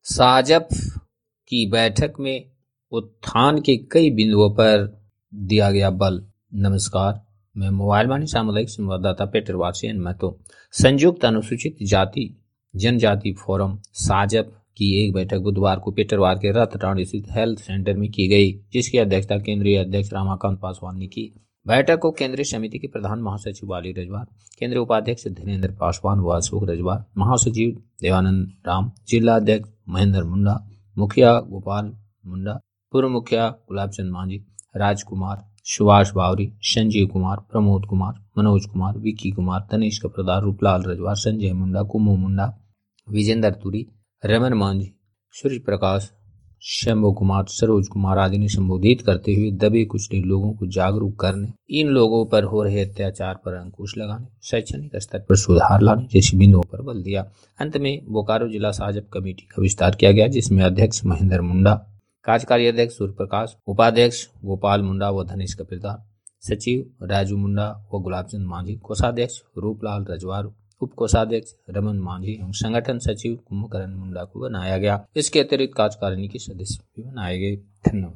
साजप की बैठक में उत्थान के कई बिंदुओं पर दिया गया बल। नमस्कार, मैं मोबाइल वाणी सामुदायिक संवाददाता पेटरवार से महतो। संयुक्त अनुसूचित जाति जनजाति फोरम साजप की एक बैठक बुधवार को पेटरवार के रतटाण स्थित हेल्थ सेंटर में की गई, जिसकी अध्यक्षता केंद्रीय अध्यक्ष रमाकांत पासवान ने की। बैठक को केंद्रीय समिति के प्रधान महासचिव वाली रजवार, केंद्रीय उपाध्यक्ष धीरेन्द्र पासवान व अशोक रजवार, महासचिव देवानंद राम, जिला अध्यक्ष महेंद्र मुंडा, मुखिया गोपाल मुंडा, पूर्व मुखिया गुलाबचंद मांझी, राजकुमार, सुभाष बावरी, संजीव कुमार, प्रमोद कुमार, मनोज कुमार, विक्की कुमार, तनिष कप्रदार, रूपलाल रजवार, संजय मुंडा, कुमू मुंडा, विजेंद्र तुरी, रमन मांझी, सूर्य प्रकाश, शंभू कुमार, सरोज कुमार आदि ने संबोधित करते हुए दबे कुचले लोगों को जागरूक करने, इन लोगों पर हो रहे अत्याचार पर अंकुश लगाने, शैक्षणिक स्तर पर सुधार लाने जैसी बिंदुओं पर बल दिया। अंत में बोकारो जिला साजप कमेटी का विस्तार किया गया, जिसमें अध्यक्ष महेंद्र मुंडा, कार्यकारी अध्यक्ष सूर्य प्रकाश, उपाध्यक्ष गोपाल मुंडा व धनेश कपिलदार, सचिव राजू मुंडा व गुलाबचंद मांझी, कोषाध्यक्ष रूपलाल रजवार, उप कोषाध्यक्ष रमन मांझी एवं संगठन सचिव कुंभकरण मुंडा को बनाया गया। इसके अतिरिक्त कार्यकारिणी के सदस्य भी बनाए गए। धन्यवाद।